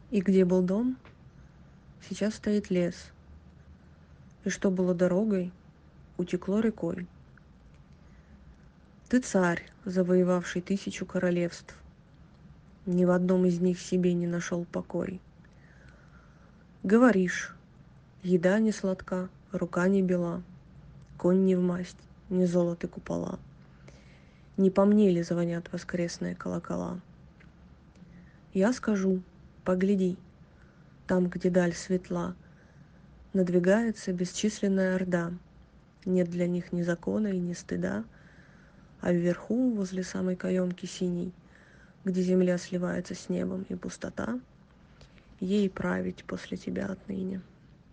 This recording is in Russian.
И где был дом, сейчас стоит лес. И что было дорогой, утекло рекой. Ты царь, завоевавший 1000 королевств. Ни в одном из них себе не нашел покой. Говоришь, еда не сладка, рука не бела, конь не в масть, не золоты купола. Не по мне ли звонят воскресные колокола? Я скажу, погляди, там, где даль светла, надвигается бесчисленная орда. Нет для них ни закона и ни стыда, а вверху, возле самой каемки синей, где земля сливается с небом и пустота, ей править после тебя отныне.